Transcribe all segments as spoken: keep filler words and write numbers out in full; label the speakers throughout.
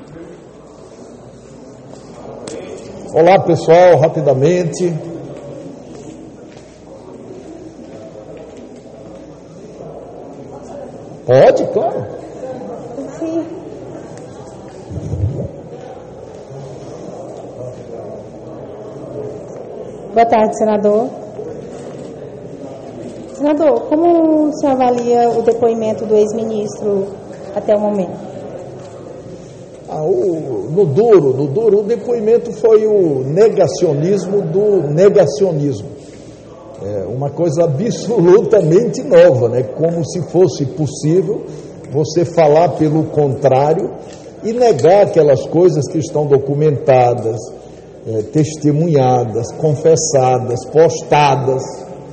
Speaker 1: Olá, pessoal, rapidamente. Pode, claro.
Speaker 2: Sim. Boa tarde, senador. Senador, como o senhor avalia o depoimento do ex-ministro até o momento?
Speaker 1: Ah, o, no duro, no duro, o depoimento foi o negacionismo do negacionismo. É uma coisa absolutamente nova, né? Como se fosse possível você falar pelo contrário e negar aquelas coisas que estão documentadas, é, testemunhadas, confessadas, postadas.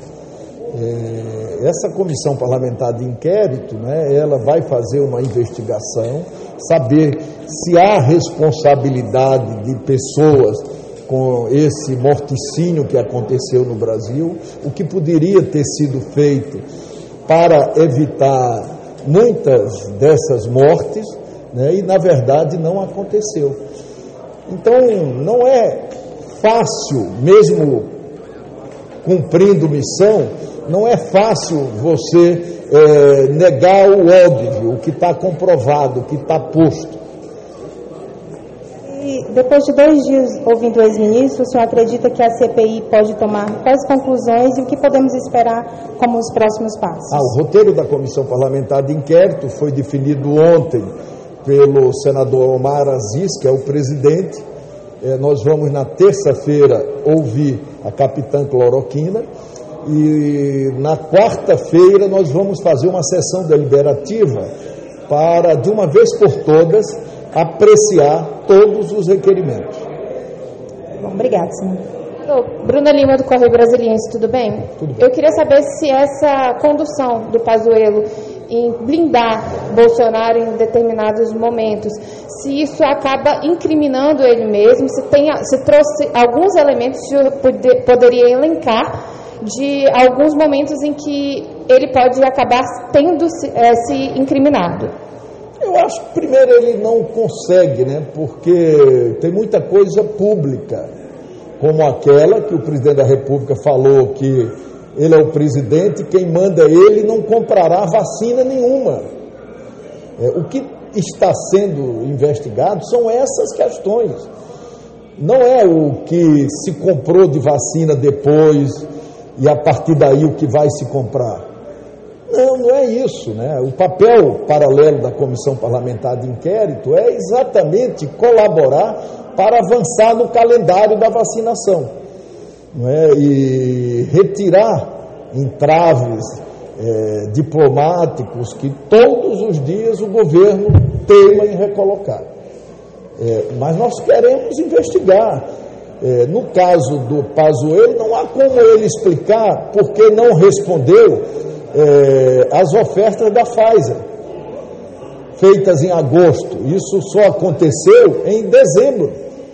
Speaker 1: É, essa comissão parlamentar de inquérito, né, ela vai fazer uma investigação, saber se há responsabilidade de pessoas com esse morticínio que aconteceu no Brasil, o que poderia ter sido feito para evitar muitas dessas mortes, né, e na verdade não aconteceu. Então não é fácil, mesmo cumprindo missão, não é fácil você é, negar o óbvio, o que está comprovado, o que está posto.
Speaker 2: E depois de dois dias ouvindo o ex-ministro, o senhor acredita que a C P I pode tomar quais conclusões e o que podemos esperar como os próximos passos?
Speaker 1: Ah, o roteiro da Comissão Parlamentar de Inquérito foi definido ontem pelo senador Omar Aziz, que é o presidente. É, nós vamos na terça-feira ouvir a capitã Cloroquina e na quarta-feira nós vamos fazer uma sessão deliberativa para, de uma vez por todas, apreciar todos os requerimentos.
Speaker 2: Bom, obrigado, senhor.
Speaker 3: Bruna Lima, do Correio Brasiliense, tudo bem?
Speaker 1: Tudo bem.
Speaker 3: Eu queria saber se essa condução do Pazuello em blindar Bolsonaro em determinados momentos, se isso acaba incriminando ele mesmo, se, tem, se trouxe alguns elementos que eu poder, poderia elencar de alguns momentos em que ele pode acabar tendo se, é, se incriminado.
Speaker 1: Eu acho que primeiro ele não consegue, né? Porque tem muita coisa pública, como aquela que o presidente da República falou que ele é o presidente, quem manda ele não comprará vacina nenhuma. É, o que está sendo investigado são essas questões. Não é o que se comprou de vacina depois e a partir daí o que vai se comprar. Não, não é isso, né? O papel paralelo da Comissão Parlamentar de Inquérito é exatamente colaborar para avançar no calendário da vacinação, não é? E retirar entraves é, diplomáticos que todos os dias o governo teima em recolocar. É, mas nós queremos investigar. É, no caso do Pazuello, não há como ele explicar por que não respondeu é, as ofertas da Pfizer, feitas em agosto. Isso só aconteceu em dezembro.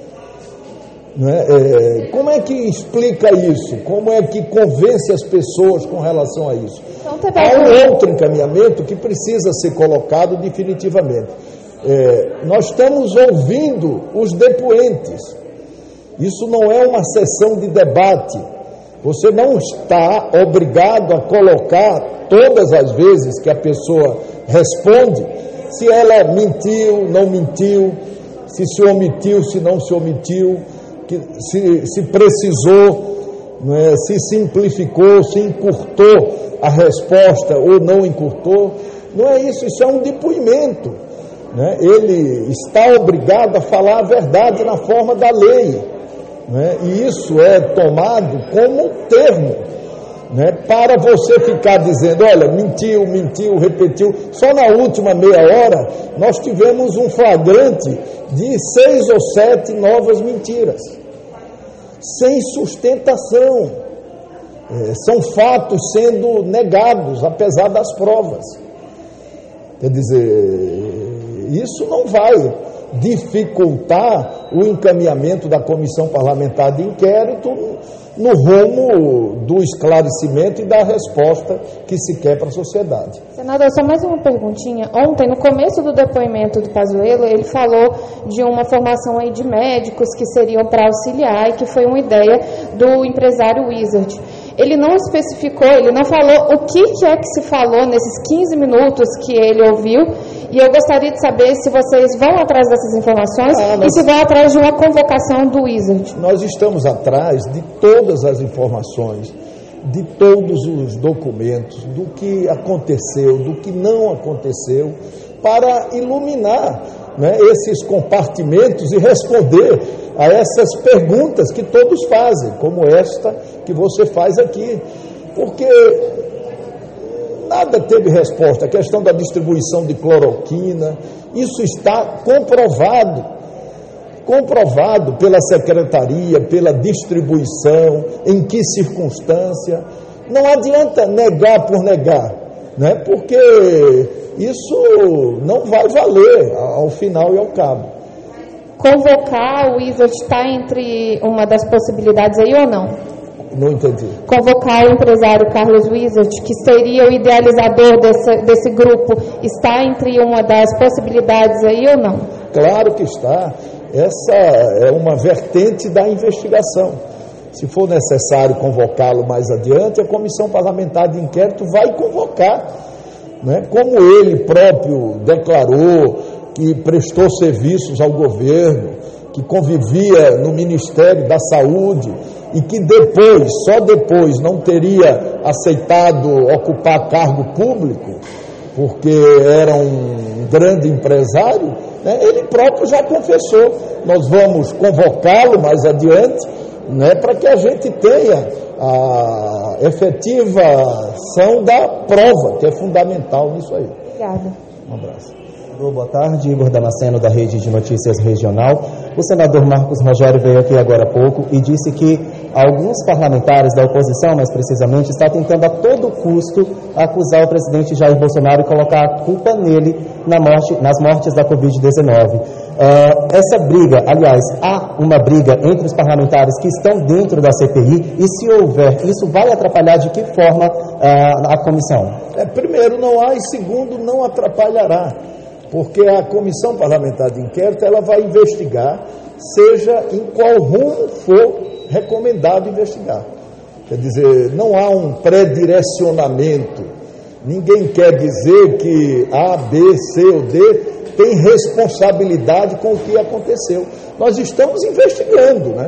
Speaker 1: Não é? É, como é que explica isso? Como é que convence as pessoas com relação a isso?
Speaker 3: Então, tá
Speaker 1: Há um outro encaminhamento que precisa ser colocado definitivamente. É, nós estamos ouvindo os depoentes. Isso não é uma sessão de debate. Você não está obrigado a colocar todas as vezes que a pessoa responde se ela mentiu, não mentiu, se se omitiu, se não se omitiu, que, se, se precisou, não é, se simplificou, se encurtou a resposta ou não encurtou. Não é isso, isso é um depoimento. Né? Ele está obrigado a falar a verdade na forma da lei. Né? E isso é tomado como termo, né? Para você ficar dizendo, olha, mentiu, mentiu, repetiu. Só na última meia hora nós tivemos um flagrante de seis ou sete novas mentiras, sem sustentação. É, são fatos sendo negados, apesar das provas. Quer dizer, isso não vai. dificultar o encaminhamento da comissão parlamentar de inquérito no rumo do esclarecimento e da resposta que se quer para a sociedade.
Speaker 3: Senador, só mais uma perguntinha. Ontem, no começo do depoimento do Pazuello, ele falou de uma formação aí de médicos que seriam para auxiliar e que foi uma ideia do empresário Wizard. Ele não especificou, ele não falou o que, que é que se falou nesses quinze minutos que ele ouviu, e eu gostaria de saber se vocês vão atrás dessas informações ah, nós... e se vão atrás de uma convocação do Wizard.
Speaker 1: Nós estamos atrás de todas as informações, de todos os documentos, do que aconteceu, do que não aconteceu, para iluminar, né, esses compartimentos e responder a essas perguntas que todos fazem, como esta que você faz aqui, porque nada teve resposta. A questão da distribuição de cloroquina, isso está comprovado, comprovado pela secretaria, pela distribuição, em que circunstância. Não adianta negar por negar, né? Porque isso não vai valer ao final e ao cabo.
Speaker 3: Convocar o Wizard está entre uma das possibilidades aí ou não?
Speaker 1: Não entendi.
Speaker 3: Convocar o empresário Carlos Wizard, que seria o idealizador desse, desse grupo, está entre uma das possibilidades aí ou não?
Speaker 1: Claro que está. Essa é uma vertente da investigação. Se for necessário convocá-lo mais adiante, a comissão parlamentar de inquérito vai convocar, né? Como ele próprio declarou que prestou serviços ao governo, que convivia no Ministério da Saúde e que depois, só depois, não teria aceitado ocupar cargo público, porque era um grande empresário, né? Ele próprio já confessou. Nós vamos convocá-lo mais adiante, né, para que a gente tenha a efetivação da prova, que é fundamental nisso aí.
Speaker 3: Obrigada.
Speaker 1: Um abraço.
Speaker 4: Boa tarde, Igor Damasceno, da Rede de Notícias Regional. O senador Marcos Rogério veio aqui agora há pouco e disse que alguns parlamentares da oposição, mais precisamente, estão tentando a todo custo acusar o presidente Jair Bolsonaro e colocar a culpa nele na morte, nas mortes da covid dezenove. Uh, essa briga, aliás, há uma briga entre os parlamentares que estão dentro da C P I, e se houver, isso vai atrapalhar de que forma uh, a comissão?
Speaker 1: É, primeiro, não há, e segundo, não atrapalhará, porque a comissão parlamentar de inquérito ela vai investigar, seja em qual rumo for recomendado investigar. Quer dizer, não há um pré-direcionamento, ninguém quer dizer que A, B, C ou D tem responsabilidade com o que aconteceu. Nós estamos investigando, né?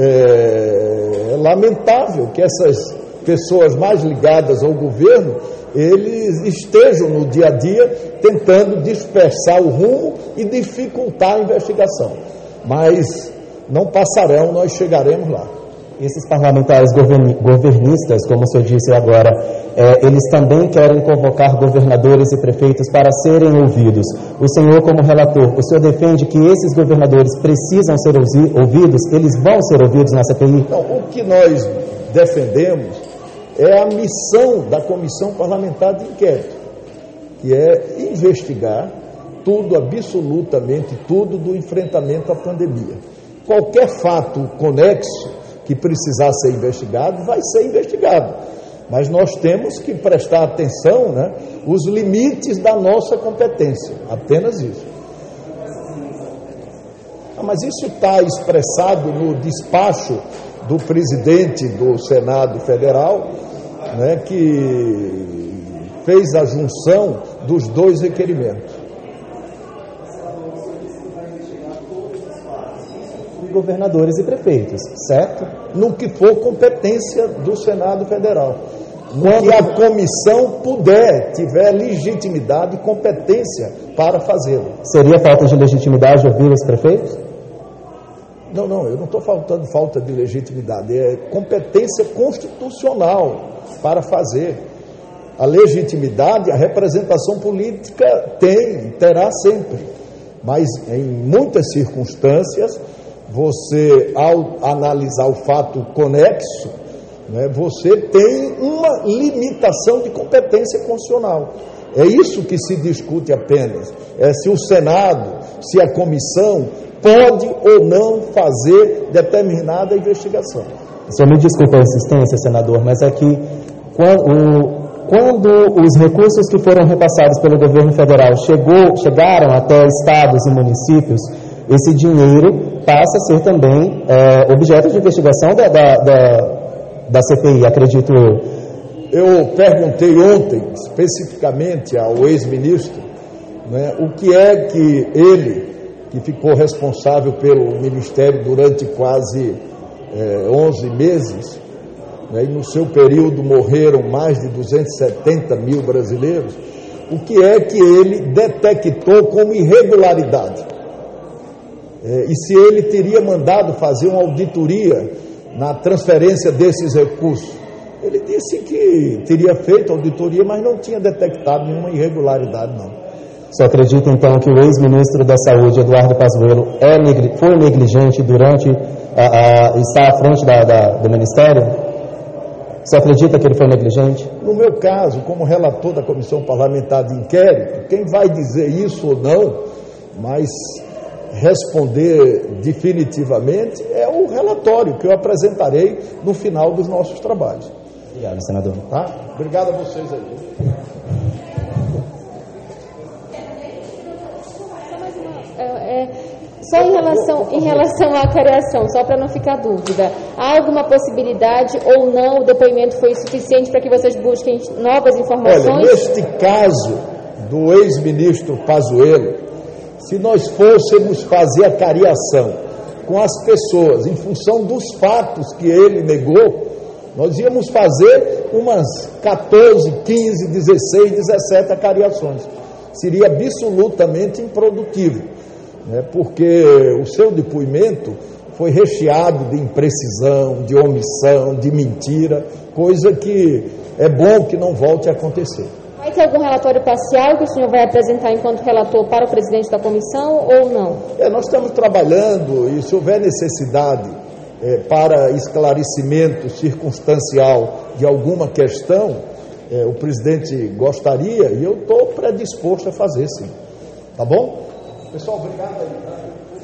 Speaker 1: É, é lamentável que essas pessoas mais ligadas ao governo, eles estejam no dia a dia tentando dispersar o rumo e dificultar a investigação. Mas não passarão, nós chegaremos lá.
Speaker 4: Esses parlamentares governistas, como o senhor disse agora, é, eles também querem convocar governadores e prefeitos para serem ouvidos. O senhor, como relator, o senhor defende que esses governadores precisam ser ouvidos, eles vão ser ouvidos na C P I?
Speaker 1: Não, o que nós defendemos é a missão da Comissão Parlamentar de Inquérito, que é investigar tudo, absolutamente tudo, do enfrentamento à pandemia. Qualquer fato conexo que precisar ser investigado, vai ser investigado. Mas nós temos que prestar atenção, né, os limites da nossa competência, apenas isso. Ah, mas isso está expressado no despacho do presidente do Senado Federal, né, que fez a junção dos dois requerimentos.
Speaker 4: Governadores e prefeitos, certo?
Speaker 1: No que for competência do Senado Federal. No que a comissão puder, tiver legitimidade e competência para fazê-lo.
Speaker 4: Seria falta de legitimidade ouvir os prefeitos?
Speaker 1: Não, não, eu não estou faltando falta de legitimidade, é competência constitucional para fazer. A legitimidade, a representação política tem, terá sempre. Mas em muitas circunstâncias, você, ao analisar o fato conexo, né, você tem uma limitação de competência constitucional. É isso que se discute apenas. É se o Senado se a comissão pode ou não fazer determinada investigação.
Speaker 4: O senhor me desculpa a insistência, senador, mas é que quando, quando os recursos que foram repassados pelo governo federal chegou, chegaram até estados e municípios, esse dinheiro passa a ser também é, objeto de investigação da, da, da, da C P I, acredito eu.
Speaker 1: Eu perguntei ontem, especificamente ao ex-ministro, né, o que é que ele, que ficou responsável pelo Ministério durante quase é, onze meses, né, e no seu período morreram mais de duzentos e setenta mil brasileiros, o que é que ele detectou como irregularidade. É, e se ele teria mandado fazer uma auditoria na transferência desses recursos. Ele disse que teria feito auditoria, mas não tinha detectado nenhuma irregularidade, não.
Speaker 4: Você acredita, então, que o ex-ministro da Saúde, Eduardo Pazuello, é negli- foi negligente durante a, a, estar à frente da, da, do Ministério? Você acredita que ele foi negligente?
Speaker 1: No meu caso, como relator da Comissão Parlamentar de Inquérito, quem vai dizer isso ou não, mas responder definitivamente, é o relatório que eu apresentarei no final dos nossos trabalhos.
Speaker 4: Obrigado, senador.
Speaker 1: Tá? Obrigado a vocês aí.
Speaker 3: É, é, só em relação, em relação à cariação, só para não ficar dúvida, há alguma possibilidade ou não o depoimento foi suficiente para que vocês busquem novas informações?
Speaker 1: Olha, neste caso do ex-ministro Pazuello, se nós fôssemos fazer a cariação com as pessoas em função dos fatos que ele negou, nós íamos fazer umas catorze, quinze, dezesseis, dezessete acariações. Seria absolutamente improdutivo, né? Porque o seu depoimento foi recheado de imprecisão, de omissão, de mentira, coisa que é bom que não volte a acontecer.
Speaker 3: Vai ter algum relatório parcial que o senhor vai apresentar enquanto relator para o presidente da comissão ou não?
Speaker 1: É, nós estamos trabalhando e se houver necessidade é, para esclarecimento circunstancial de alguma questão, é, o presidente gostaria e eu estou predisposto a fazer, sim. Tá bom? Pessoal, obrigado aí.